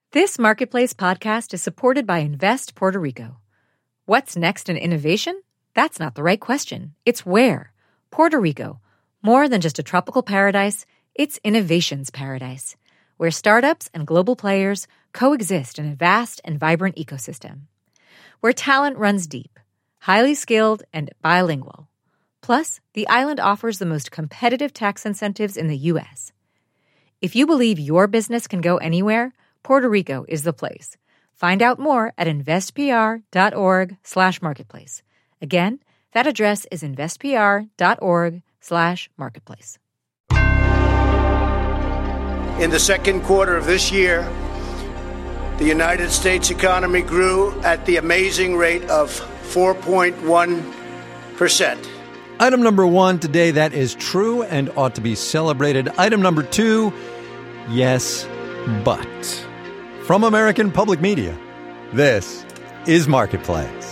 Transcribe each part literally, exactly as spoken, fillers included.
This Marketplace podcast is supported by Invest Puerto Rico. What's next in innovation? That's not the right question. It's where. Puerto Rico. More than just a tropical paradise, it's innovation's paradise, where startups and global players coexist in a vast and vibrant ecosystem. Where talent runs deep, highly skilled, and bilingual. Plus, the island offers the most competitive tax incentives in the U S. If you believe your business can go anywhere, Puerto Rico is the place. Find out more at investpr.org slash marketplace. Again, that address is investpr.org slash marketplace. In the second quarter of this year, the United States economy grew at the amazing rate of four point one percent. Item number one today, that is true and ought to be celebrated. Item number two, yes, but. From American Public Media, this is Marketplace.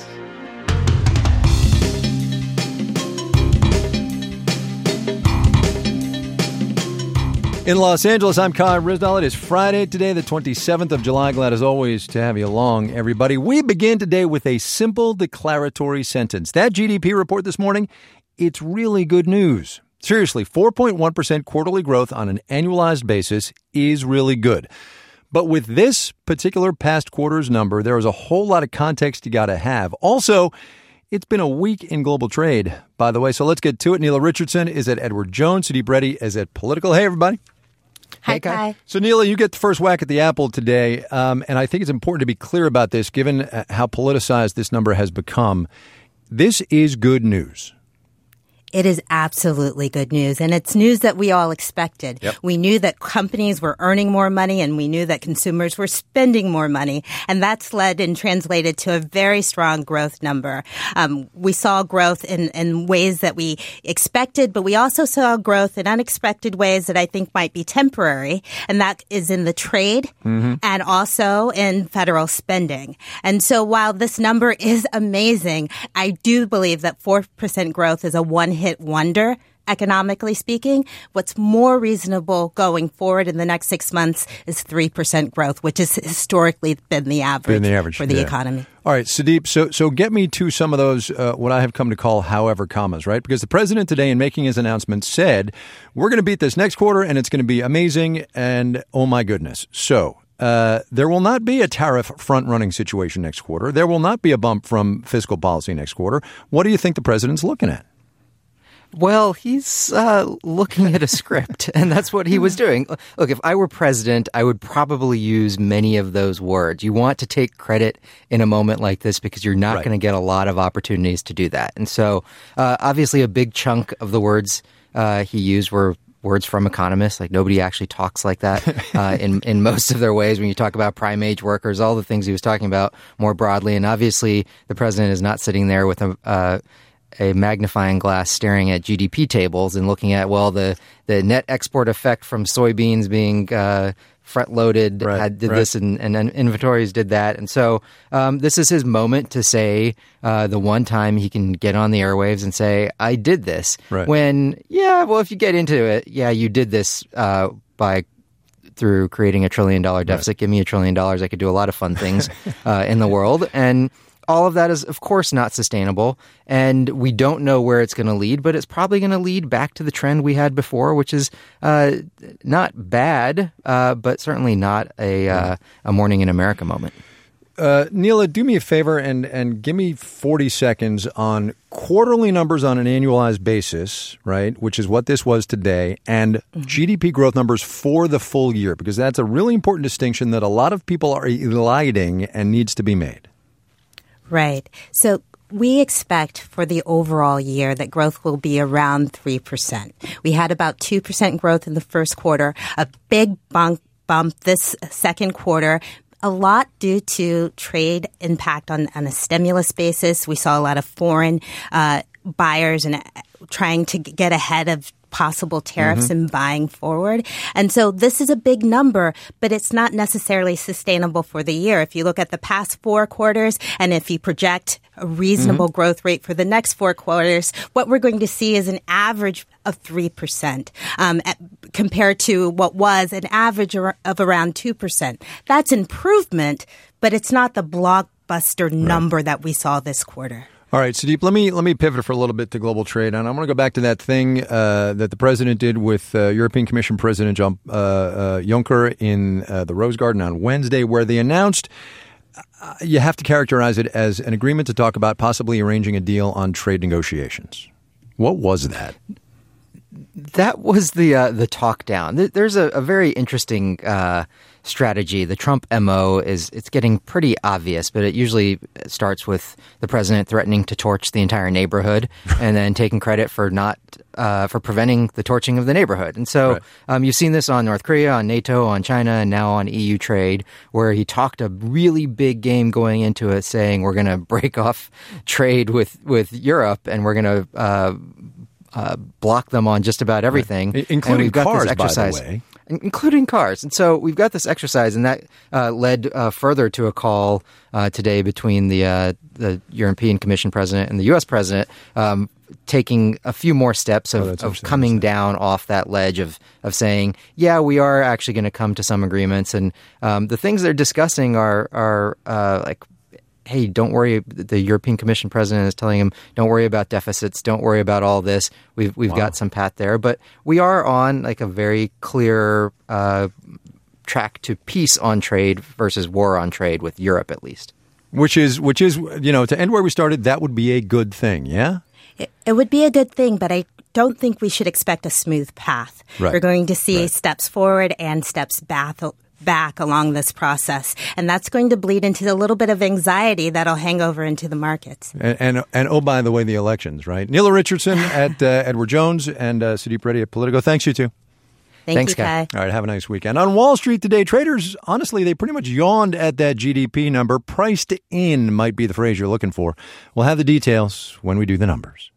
In Los Angeles, I'm Kai Ryssdal. It is Friday today, the twenty-seventh of July. Glad as always to have you along, everybody. We begin today with a simple declaratory sentence. That G D P report this morning, it's really good news. Seriously, four point one percent quarterly growth on an annualized basis is really good. But with this particular past quarter's number, there is a whole lot of context you got to have. Also, it's been a week in global trade, by the way. So let's get to it. Neela Richardson is at Edward Jones. Sudeep Reddy is at Political. Hey, everybody. Hi, Kai. So, Neela, you get the first whack at the apple today. Um, and I think it's important to be clear about this, given how politicized this number has become. This is good news. It is absolutely good news, and it's news that we all expected. Yep. We knew that companies were earning more money, and we knew that consumers were spending more money, and that's led and translated to a very strong growth number. Um, we saw growth in, in ways that we expected, but we also saw growth in unexpected ways that I think might be temporary, and that is in the trade mm-hmm. and also in federal spending. And so while this number is amazing, I do believe that four percent growth is a one hit wonder, economically speaking. What's more reasonable going forward in the next six months is three percent growth, which has historically been the average, been the average for the yeah. economy. All right, Sudeep, so so get me to some of those, uh, what I have come to call however commas, right? Because the president today, in making his announcement, said, we're going to beat this next quarter, and it's going to be amazing, and oh my goodness. So uh, there will not be a tariff front-running situation next quarter. There will not be a bump from fiscal policy next quarter. What do you think the president's looking at? Well, he's uh, looking at a script, and that's what he was doing. Look, if I were president, I would probably use many of those words. You want to take credit in a moment like this because you're not right. going to get a lot of opportunities to do that. And so, uh, obviously, a big chunk of the words uh, he used were words from economists. Like, nobody actually talks like that uh, in, in most of their ways when you talk about prime age workers, all the things he was talking about more broadly. And obviously, the president is not sitting there with a... Uh, a magnifying glass staring at G D P tables and looking at, well, the, the net export effect from soybeans being uh, front-loaded right, had, did right. this and, and inventories did that. And so um, this is his moment to say uh, the one time he can get on the airwaves and say, I did this. Right. When, yeah, well, if you get into it, yeah, you did this uh, by through creating a trillion-dollar deficit. Right. Give me a trillion dollars. I could do a lot of fun things uh, in the world. And all of that is, of course, not sustainable, and we don't know where it's going to lead, but it's probably going to lead back to the trend we had before, which is uh, not bad, uh, but certainly not a uh, a Morning in America moment. Uh, Neela, do me a favor and, and give me forty seconds on quarterly numbers on an annualized basis, right, which is what this was today, and mm-hmm. G D P growth numbers for the full year, because that's a really important distinction that a lot of people are eliding and needs to be made. Right. So we expect for the overall year that growth will be around three percent. We had about two percent growth in the first quarter, a big bump, bump this second quarter, a lot due to trade impact on, on a stimulus basis. We saw a lot of foreign uh, buyers and uh, trying to get ahead of possible tariffs mm-hmm. and buying forward. And so this is a big number, but it's not necessarily sustainable for the year. If you look at the past four quarters and if you project a reasonable mm-hmm. growth rate for the next four quarters, what we're going to see is an average of three percent. Um, at, compared to what was an average of around two percent. That's improvement, but it's not the blockbuster number right. that we saw this quarter. All right, Sudeep, let me let me pivot for a little bit to global trade. And I want to go back to that thing uh, that the president did with uh, European Commission President John, uh, uh, Juncker in uh, the Rose Garden on Wednesday, where they announced, uh, you have to characterize it as an agreement to talk about possibly arranging a deal on trade negotiations. What was that? That was the uh, the talk down. There's a, a very interesting uh, strategy. The Trump M O is it's getting pretty obvious, but it usually starts with the president threatening to torch the entire neighborhood and then taking credit for not uh, for preventing the torching of the neighborhood. And so right. um, you've seen this on North Korea, on NATO, on China, and now on E U trade, where he talked a really big game going into it, saying we're going to break off trade with with Europe and we're going to uh, Uh, block them on just about everything, right. including we've got cars, this exercise, by the way. Including cars. And so we've got this exercise, and that uh, led uh, further to a call uh, today between the uh, the European Commission president and the U S president, um, taking a few more steps of, oh, of coming down off that ledge of of saying, yeah, we are actually going to come to some agreements, and um, the things they're discussing are are uh, like. Hey, don't worry. The European Commission president is telling him, don't worry about deficits. Don't worry about all this. We've we've wow. got some path there. But we are on like a very clear uh, track to peace on trade versus war on trade with Europe, at least. Which is, which is, you know, to end where we started, that would be a good thing, yeah? It, it would be a good thing, but I don't think we should expect a smooth path. Right. We're going to see right. steps forward and steps back. back along this process. And that's going to bleed into a little bit of anxiety that'll hang over into the markets. And, and, and oh, by the way, the elections, right? Neela Richardson at uh, Edward Jones and uh, Sudeep Reddy at Politico. Thanks, you two. Thank Thanks, you, Kai. All right, have a nice weekend. On Wall Street today, traders, honestly, they pretty much yawned at that G D P number. Priced in might be the phrase you're looking for. We'll have the details when we do the numbers.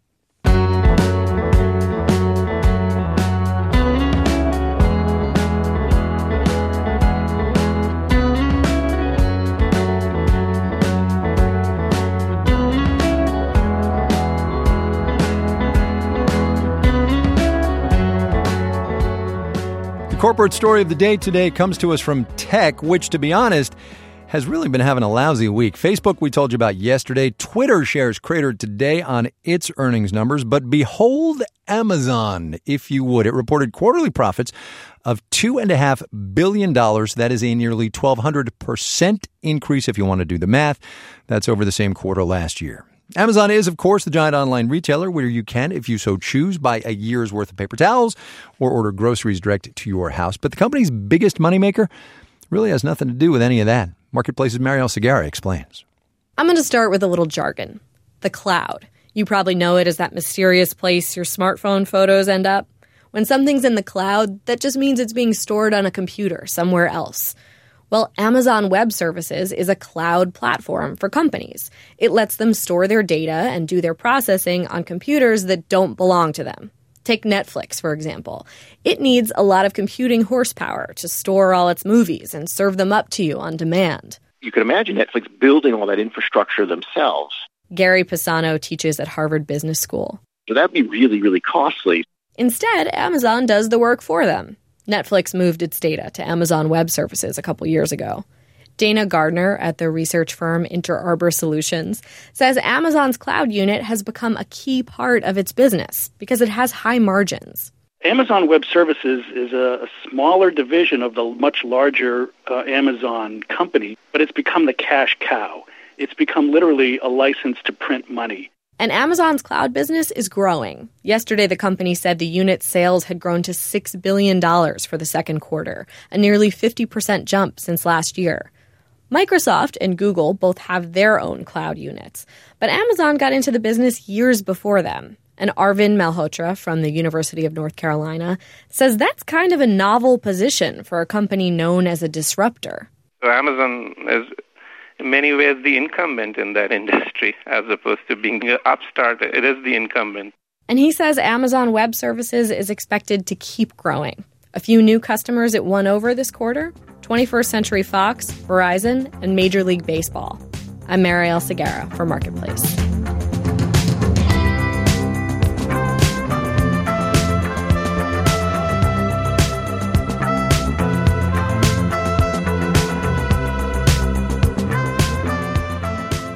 Corporate story of the day today comes to us from tech, which, to be honest, has really been having a lousy week. Facebook, we told you about yesterday. Twitter shares cratered today on its earnings numbers. But behold Amazon, if you would. It reported quarterly profits of two point five billion dollars. That is a nearly twelve hundred percent increase if you want to do the math. That's over the same quarter last year. Amazon is, of course, the giant online retailer where you can, if you so choose, buy a year's worth of paper towels or order groceries direct to your house. But the company's biggest moneymaker really has nothing to do with any of that. Marketplace's Marielle Segarra explains. I'm going to start with a little jargon. The cloud. You probably know it as that mysterious place your smartphone photos end up. When something's in the cloud, that just means it's being stored on a computer somewhere else. Well, Amazon Web Services is a cloud platform for companies. It lets them store their data and do their processing on computers that don't belong to them. Take Netflix, for example. It needs a lot of computing horsepower to store all its movies and serve them up to you on demand. You can imagine Netflix building all that infrastructure themselves. Gary Pisano teaches at Harvard Business School. So that would be really, really costly. Instead, Amazon does the work for them. Netflix moved its data to Amazon Web Services a couple years ago. Dana Gardner at the research firm Inter Arbor Solutions says Amazon's cloud unit has become a key part of its business because it has high margins. Amazon Web Services is a, a smaller division of the much larger uh, Amazon company, but it's become the cash cow. It's become literally a license to print money. And Amazon's cloud business is growing. Yesterday, the company said the unit's sales had grown to six billion dollars for the second quarter, a nearly fifty percent jump since last year. Microsoft and Google both have their own cloud units, but Amazon got into the business years before them. And Arvind Malhotra from the University of North Carolina says that's kind of a novel position for a company known as a disruptor. So Amazon is in many ways the incumbent in that industry as opposed to being an upstart. It is the incumbent. And he says Amazon Web Services is expected to keep growing. A few new customers it won over this quarter: twenty-first Century Fox, Verizon, and Major League Baseball. I'm Marielle Segarra for Marketplace.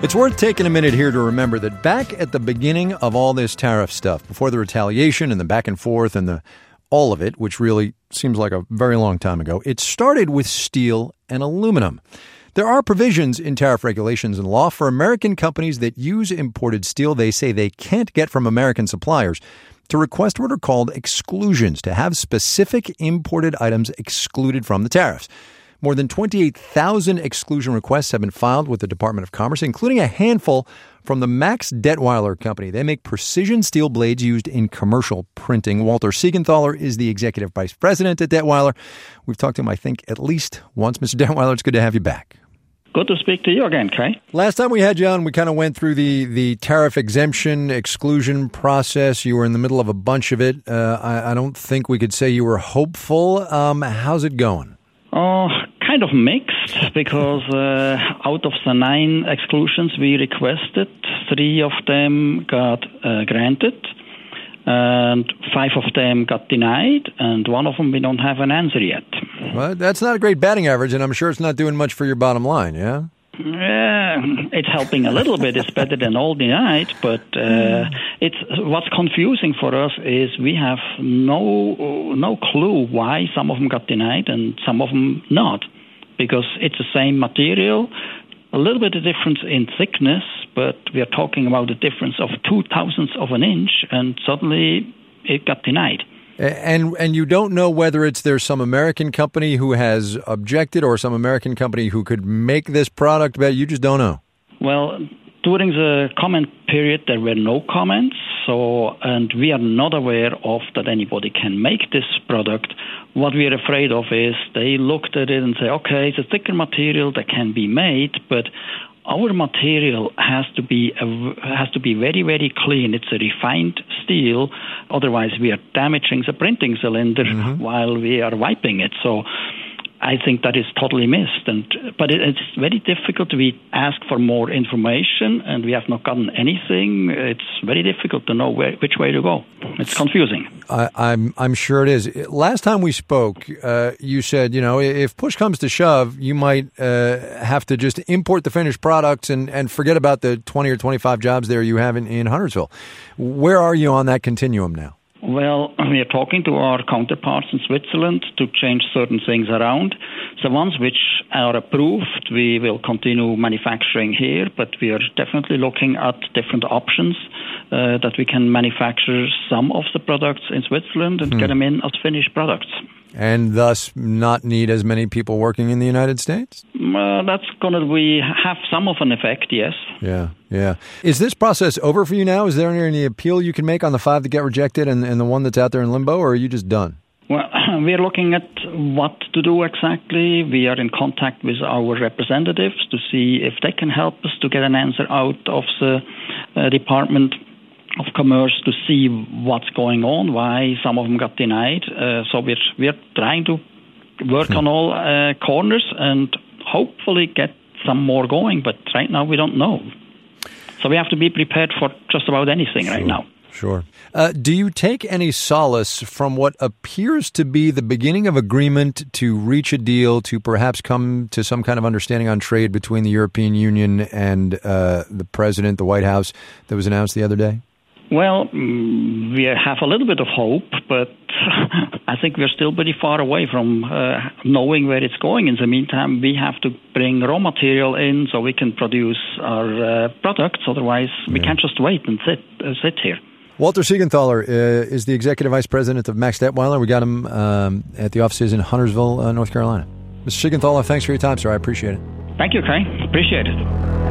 It's worth taking a minute here to remember that back at the beginning of all this tariff stuff, before the retaliation and the back and forth and the all of it, which really seems like a very long time ago, it started with steel and aluminum. There are provisions in tariff regulations and law for American companies that use imported steel they say they can't get from American suppliers to request what are called exclusions, to have specific imported items excluded from the tariffs. More than twenty-eight thousand exclusion requests have been filed with the Department of Commerce, including a handful from the Max Detweiler Company. They make precision steel blades used in commercial printing. Walter Siegenthaler is the executive vice president at Detweiler. We've talked to him, I think, at least once. Mister Detweiler, it's good to have you back. Good to speak to you again, Kay. Last time we had you on, we kind of went through the, the tariff exemption exclusion process. You were in the middle of a bunch of it. Uh, I, I don't think we could say you were hopeful. Um, how's it going? Oh, kind of mixed, because uh, out of the nine exclusions we requested, three of them got uh, granted, and five of them got denied, and one of them we don't have an answer yet. Well, that's not a great batting average, and I'm sure it's not doing much for your bottom line, yeah? Yeah, it's helping a little bit. It's better than all denied, but uh, it's what's confusing for us is we have no no clue why some of them got denied and some of them not, because it's the same material, a little bit of difference in thickness, but we are talking about a difference of two thousandths of an inch, and suddenly it got denied. And and you don't know whether it's there's some American company who has objected or some American company who could make this product better. You just don't know. Well, during the comment period, there were no comments. So, and we are not aware of that anybody can make this product. What we are afraid of is they looked at it and say, okay, it's a thicker material that can be made, but our material has to be a, has to be very, very clean. It's a refined steel. Otherwise, we are damaging the printing cylinder mm-hmm. while we are wiping it. So I think that is totally missed. And but it, it's very difficult. We ask for more information, and we have not gotten anything. It's very difficult to know where, which way to go. It's confusing. I, I'm I'm sure it is. Last time we spoke, uh, you said, you know, if push comes to shove, you might uh, have to just import the finished products and, and forget about the twenty or twenty-five jobs there you have in, in Huntersville. Where are you on that continuum now? Well, we are talking to our counterparts in Switzerland to change certain things around. The ones which are approved, we will continue manufacturing here, but we are definitely looking at different options uh, that we can manufacture some of the products in Switzerland and hmm. get them in as finished products. And thus not need as many people working in the United States? Uh, that's going to be have some of an effect, yes. Yeah, yeah. Is this process over for you now? Is there any appeal you can make on the five that get rejected and, and the one that's out there in limbo, or are you just done? Well, we're looking at what to do exactly. We are in contact with our representatives to see if they can help us to get an answer out of the uh, Department of Commerce to see what's going on, why some of them got denied. Uh, so we're we're trying to work on all uh, corners and hopefully get some more going. But right now we don't know. So we have to be prepared for just about anything sure, right now. Sure. Uh, do you take any solace from what appears to be the beginning of agreement to reach a deal, to perhaps come to some kind of understanding on trade between the European Union and uh, the President, the White House, that was announced the other day? Well, we have a little bit of hope, but I think we're still pretty far away from uh, knowing where it's going. In the meantime, we have to bring raw material in so we can produce our uh, products. Otherwise, we yeah. can't just wait and sit uh, sit here. Walter Siegenthaler uh, is the Executive Vice President of Max Detweiler. We got him um, at the offices in Huntersville, uh, North Carolina. Mister Siegenthaler, thanks for your time, sir. I appreciate it. Thank you, Kay. Appreciate it.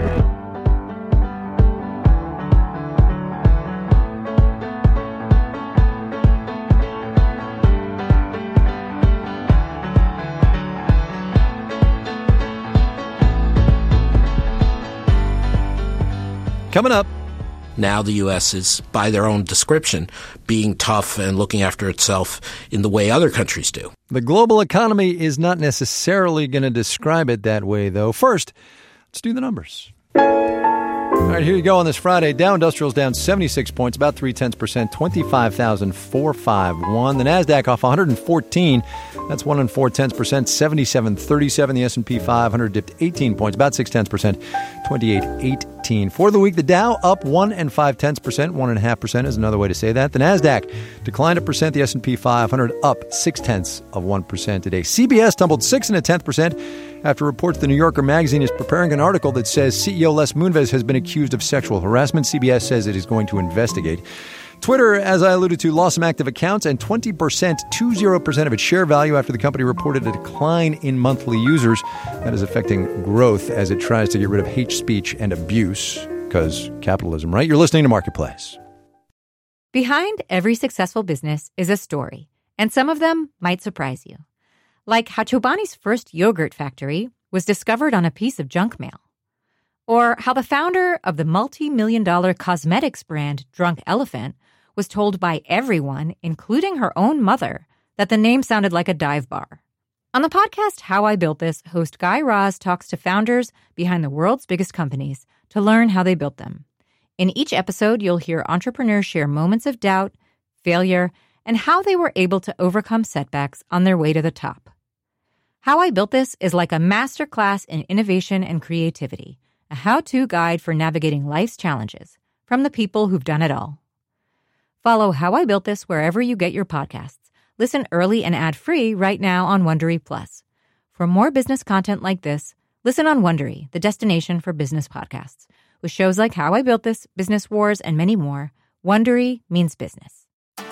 Coming up. Now the U S is, by their own description, being tough and looking after itself in the way other countries do. The global economy is not necessarily going to describe it that way, though. First, let's do the numbers. All right, here you go on this Friday. Dow Industrial's down seventy-six points, about three tenths percent, twenty-five thousand four hundred fifty-one. The NASDAQ off one hundred fourteen, That's one and four tenths percent, seventy-seven thirty-seven. The S and P five hundred dipped eighteen points, about six tenths percent, twenty-eight eighteen. For the week, the Dow up one and five tenths percent, one and a half percent is another way to say that. The Nasdaq declined a percent. The S and P five hundred up six tenths of one percent today. C B S tumbled six and a tenth percent after reports the New Yorker magazine is preparing an article that says C E O Les Moonves has been accused of sexual harassment. C B S says it is going to investigate. Twitter, as I alluded to, lost some active accounts and twenty percent, twenty percent of its share value after the company reported a decline in monthly users. That is affecting growth as it tries to get rid of hate speech and abuse, because capitalism, right? You're listening to Marketplace. Behind every successful business is a story, and some of them might surprise you. Like how Chobani's first yogurt factory was discovered on a piece of junk mail. Or how the founder of the multi-million dollar cosmetics brand Drunk Elephant was told by everyone, including her own mother, that the name sounded like a dive bar. On the podcast How I Built This, host Guy Raz talks to founders behind the world's biggest companies to learn how they built them. In each episode, you'll hear entrepreneurs share moments of doubt, failure, and how they were able to overcome setbacks on their way to the top. How I Built This is like a masterclass in innovation and creativity, a how-to guide for navigating life's challenges from the people who've done it all. Follow How I Built This wherever you get your podcasts. Listen early and ad-free right now on Wondery Plus. For more business content like this, listen on Wondery, the destination for business podcasts. With shows like How I Built This, Business Wars, and many more, Wondery means business.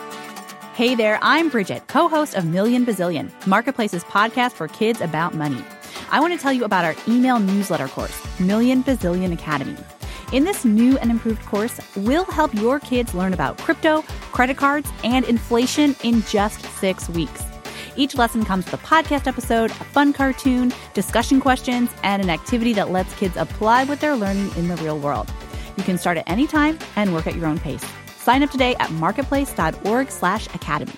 Hey there, I'm Bridget, co-host of Million Bazillion, Marketplace's podcast for kids about money. I want to tell you about our email newsletter course, Million Bazillion Academy. In this new and improved course, we'll help your kids learn about crypto, credit cards, and inflation in just six weeks. Each lesson comes with a podcast episode, a fun cartoon, discussion questions, and an activity that lets kids apply what they're learning in the real world. You can start at any time and work at your own pace. Sign up today at marketplace.org slash academy.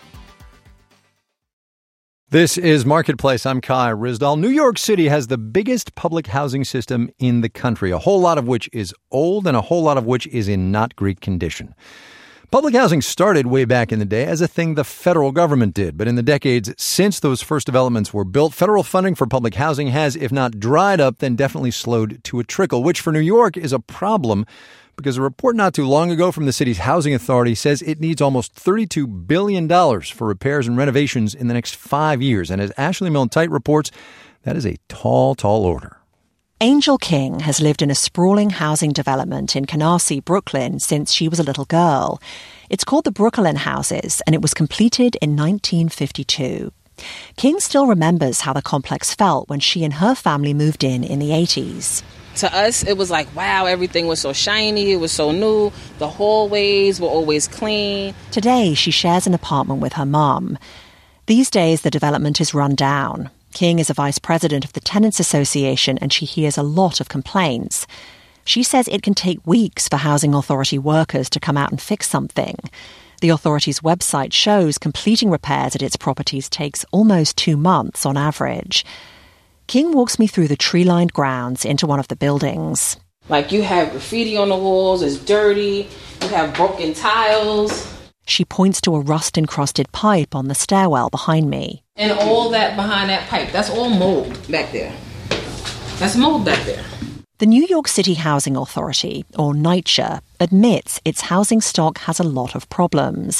This is Marketplace. I'm Kai Ryssdal. New York City has the biggest public housing system in the country, a whole lot of which is old and a whole lot of which is in not great condition. Public housing started way back in the day as a thing the federal government did, but in the decades since those first developments were built, federal funding for public housing has, if not dried up, then definitely slowed to a trickle, which for New York is a problem because a report not too long ago from the city's housing authority says it needs almost thirty-two billion dollars for repairs and renovations in the next five years. And as Ashley Milne-Tite reports, that is a tall, tall order. Angel King has lived in a sprawling housing development in Canarsie, Brooklyn, since she was a little girl. It's called the Brooklyn Houses, and it was completed in nineteen fifty-two. King still remembers how the complex felt when she and her family moved in in the eighties. To us, it was like, wow, everything was so shiny, it was so new, the hallways were always clean. Today, she shares an apartment with her mum. These days, the development is run down. King is a vice president of the Tenants Association, and she hears a lot of complaints. She says it can take weeks for housing authority workers to come out and fix something. The authority's website shows completing repairs at its properties takes almost two months on average. King walks me through the tree-lined grounds into one of the buildings. Like, you have graffiti on the walls, it's dirty, you have broken tiles. She points to a rust-encrusted pipe on the stairwell behind me. And all that behind that pipe, that's all mold back there. That's mold back there. The New York City Housing Authority, or NYCHA, admits its housing stock has a lot of problems.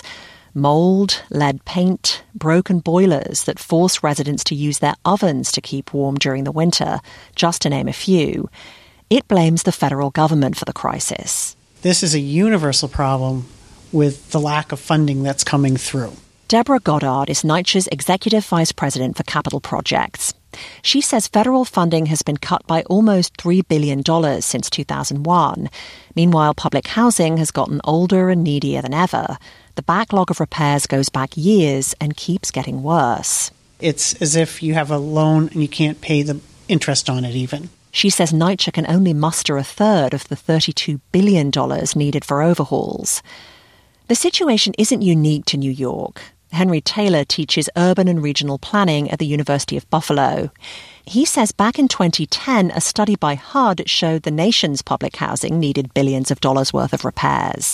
Mold, lead paint, broken boilers that force residents to use their ovens to keep warm during the winter, just to name a few. It blames the federal government for the crisis. This is a universal problem with the lack of funding that's coming through. Deborah Goddard is NYCHA's Executive Vice President for Capital Projects. She says federal funding has been cut by almost three billion dollars since two thousand one. Meanwhile, public housing has gotten older and needier than ever. The backlog of repairs goes back years and keeps getting worse. It's as if you have a loan and you can't pay the interest on it even. She says NYCHA can only muster a third of the thirty-two billion dollars needed for overhauls. The situation isn't unique to New York. Henry Taylor teaches urban and regional planning at the University of Buffalo. He says back in twenty ten, a study by H U D showed the nation's public housing needed billions of dollars worth of repairs.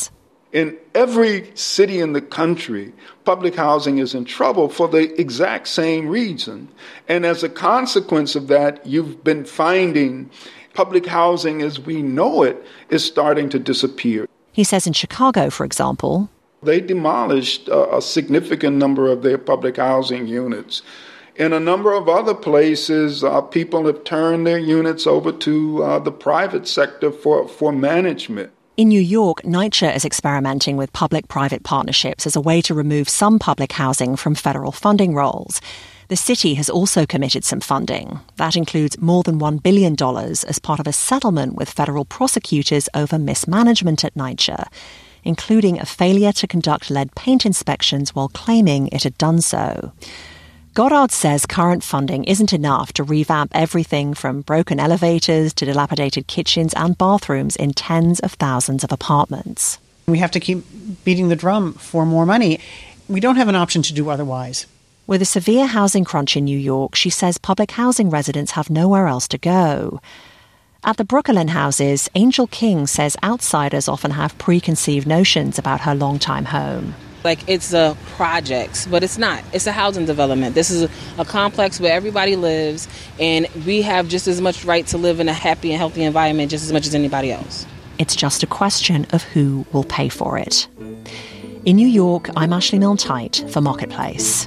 In every city in the country, public housing is in trouble for the exact same reason. And as a consequence of that, you've been finding public housing as we know it is starting to disappear. He says in Chicago, for example, they demolished uh, a significant number of their public housing units. In a number of other places, uh, people have turned their units over to uh, the private sector for, for management. In New York, NYCHA is experimenting with public-private partnerships as a way to remove some public housing from federal funding roles. The city has also committed some funding. That includes more than one billion dollars as part of a settlement with federal prosecutors over mismanagement at NYCHA, including a failure to conduct lead paint inspections while claiming it had done so. Goddard says current funding isn't enough to revamp everything from broken elevators to dilapidated kitchens and bathrooms in tens of thousands of apartments. We have to keep beating the drum for more money. We don't have an option to do otherwise. With a severe housing crunch in New York, she says public housing residents have nowhere else to go. At the Brooklyn houses, Angel King says outsiders often have preconceived notions about her longtime home. Like it's a project, but it's not. It's a housing development. This is a, a complex where everybody lives, and we have just as much right to live in a happy and healthy environment just as much as anybody else. It's just a question of who will pay for it. In New York, I'm Ashley Milne-Tyte for Marketplace.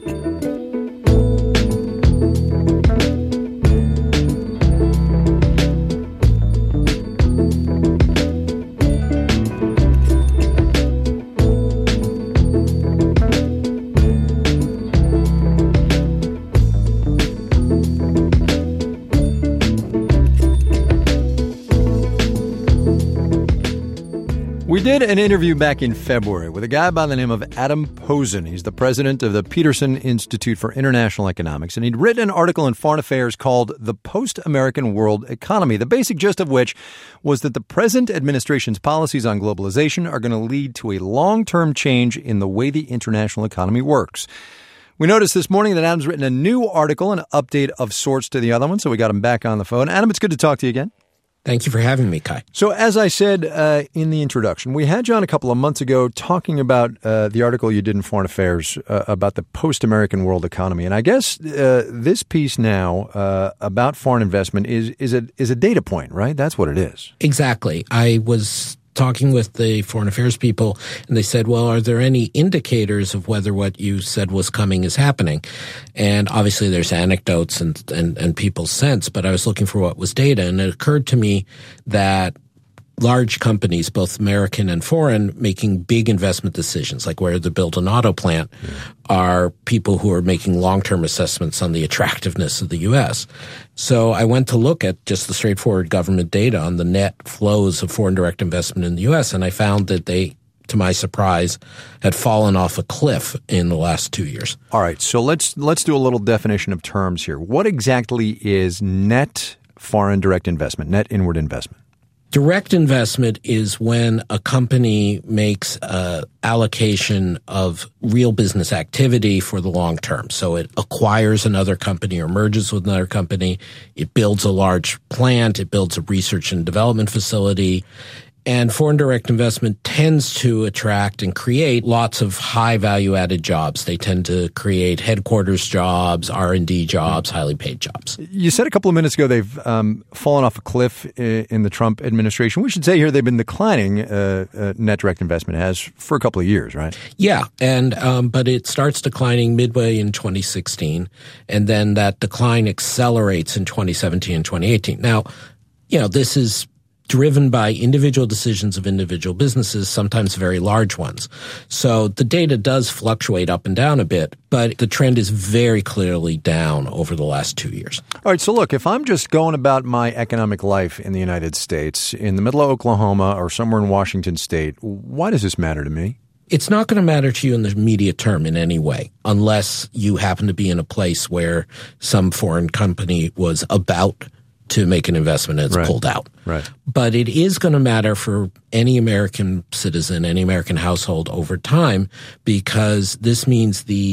We did an interview back in February with a guy by the name of Adam Posen. He's the president of the Peterson Institute for International Economics, and he'd written an article in Foreign Affairs called The Post-American World Economy, the basic gist of which was that the present administration's policies on globalization are going to lead to a long-term change in the way the international economy works. We noticed this morning that Adam's written a new article, an update of sorts to the other one, so we got him back on the phone. Adam, it's good to talk to you again. Thank you for having me, Kai. So as I said uh, in the introduction, we had you on a couple of months ago talking about uh, the article you did in Foreign Affairs uh, about the post-American world economy. And I guess uh, this piece now uh, about foreign investment is, is, a, is a data point, right? That's what it is. Exactly. I was talking with the foreign affairs people, and they said, well, are there any indicators of whether what you said was coming is happening? And obviously there's anecdotes and, and, and people's sense, but I was looking for what was data, and it occurred to me that large companies, both American and foreign, making big investment decisions, like where to build an auto plant, yeah. are people who are making long-term assessments on the attractiveness of the U S. So I went to look at just the straightforward government data on the net flows of foreign direct investment in the U S, and I found that they, to my surprise, had fallen off a cliff in the last two years. All right, so let's let's do a little definition of terms here. What exactly is net foreign direct investment, net inward investment? Direct investment is when a company makes an allocation of real business activity for the long term. So it acquires another company or merges with another company. It builds a large plant. It builds a research and development facility. And foreign direct investment tends to attract and create lots of high value-added jobs. They tend to create headquarters jobs, R and D jobs, highly paid jobs. You said a couple of minutes ago they've um, fallen off a cliff in the Trump administration. We should say here they've been declining, uh, uh, net direct investment has, for a couple of years, right? Yeah, and um, but it starts declining midway in twenty sixteen, and then that decline accelerates in twenty seventeen and twenty eighteen. Now, you know, this is driven by individual decisions of individual businesses, sometimes very large ones. So the data does fluctuate up and down a bit, but the trend is very clearly down over the last two years. All right, so look, if I'm just going about my economic life in the United States, in the middle of Oklahoma or somewhere in Washington State, why does this matter to me? It's not going to matter to you in the immediate term in any way, unless you happen to be in a place where some foreign company was about to make an investment and it's right. pulled out. Right. But it is going to matter for any American citizen, any American household over time, because this means the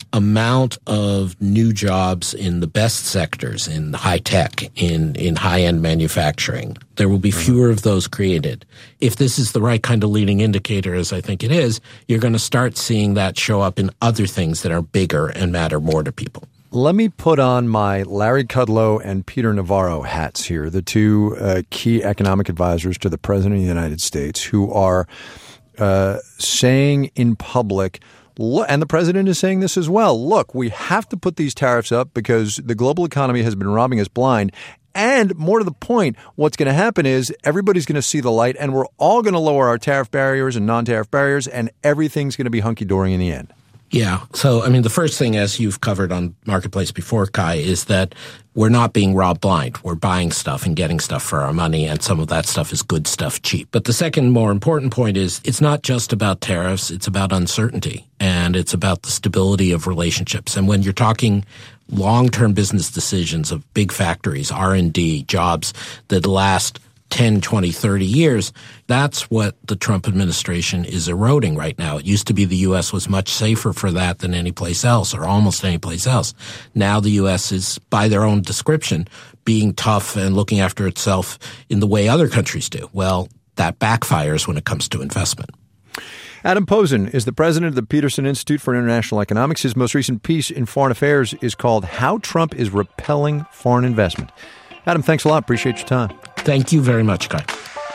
amount of new jobs in the best sectors, in high tech, in, in high-end manufacturing. There will be fewer of those created. If this is the right kind of leading indicator, as I think it is, you're going to start seeing that show up in other things that are bigger and matter more to people. Let me put on my Larry Kudlow and Peter Navarro hats here, the two uh, key economic advisors to the President of the United States, who are uh, saying in public, and the president is saying this as well, look, we have to put these tariffs up because the global economy has been robbing us blind. And more to the point, what's going to happen is everybody's going to see the light and we're all going to lower our tariff barriers and non-tariff barriers and everything's going to be hunky-dory in the end. Yeah. So, I mean, the first thing, as you've covered on Marketplace before, Kai, is that we're not being robbed blind. We're buying stuff and getting stuff for our money, and some of that stuff is good stuff cheap. But the second more important point is it's not just about tariffs. It's about uncertainty, and it's about the stability of relationships. And when you're talking long-term business decisions of big factories, R and D, jobs that last ten, twenty, thirty years, that's what the Trump administration is eroding right now. It used to be the U S was much safer for that than any place else, or almost any place else. Now the U S is, by their own description, being tough and looking after itself in the way other countries do. Well, that backfires when it comes to investment. Adam Posen is the president of the Peterson Institute for International Economics. His most recent piece in Foreign Affairs is called How Trump is Repelling Foreign Investment. Adam, thanks a lot. Appreciate your time. Thank you very much, Kai.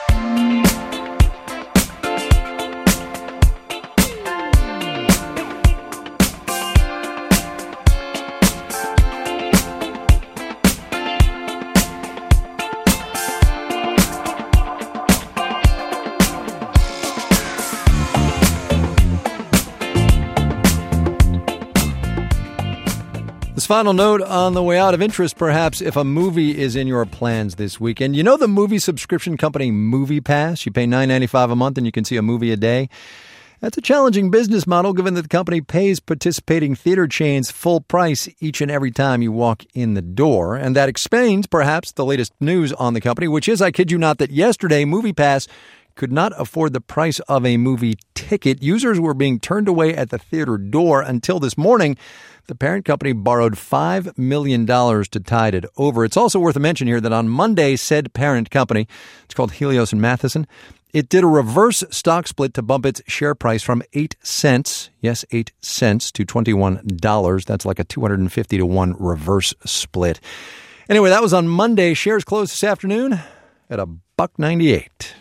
Final note on the way out of interest, perhaps, if a movie is in your plans this weekend. You know the movie subscription company MoviePass? You pay nine dollars and ninety-five cents a month and you can see a movie a day. That's a challenging business model given that the company pays participating theater chains full price each and every time you walk in the door. And that explains, perhaps, the latest news on the company, which is, I kid you not, that yesterday MoviePass could not afford the price of a movie ticket. Users were being turned away at the theater door until this morning. The parent company borrowed five million dollars to tide it over. It's also worth a mention here that on Monday, said parent company, it's called Helios and Matheson, it did a reverse stock split to bump its share price from eight cents, yes, eight cents, to twenty-one dollars. That's like a two hundred fifty to one reverse split. Anyway, that was on Monday. Shares closed this afternoon at a buck ninety-eight.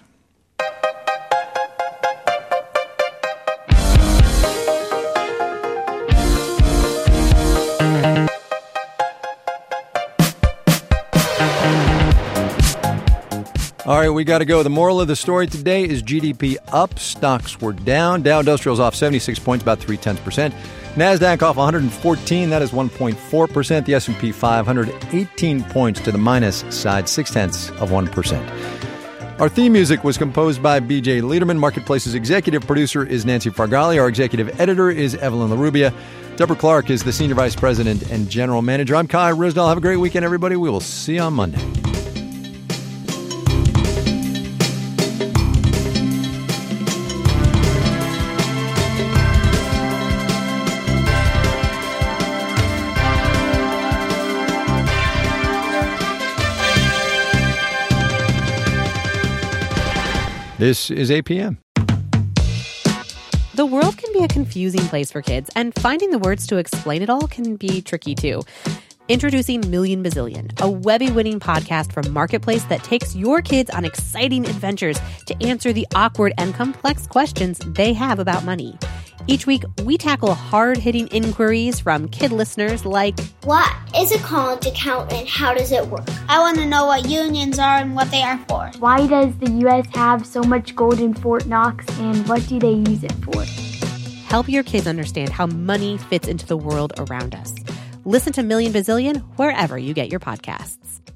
All right, we got to go. The moral of the story today is G D P up, stocks were down. Dow Industrial's off seventy-six points, about three-tenths percent. NASDAQ off one hundred fourteen, that is one point four percent. The S and P five hundred eighteen points to the minus side, six-tenths of one percent. Our theme music was composed by B J Liederman. Marketplace's executive producer is Nancy Fargali. Our executive editor is Evelyn LaRubia. Deborah Clark is the senior vice president and general manager. I'm Kai Ryssdal. Have a great weekend, everybody. We will see you on Monday. This is A P M. The world can be a confusing place for kids, and finding the words to explain it all can be tricky too. Introducing Million Bazillion, a Webby-winning podcast from Marketplace that takes your kids on exciting adventures to answer the awkward and complex questions they have about money. Each week, we tackle hard-hitting inquiries from kid listeners like, what is a college account and how does it work? I want to know what unions are and what they are for. Why does the U S have so much gold in Fort Knox and what do they use it for? Help your kids understand how money fits into the world around us. Listen to Million Bazillion wherever you get your podcasts.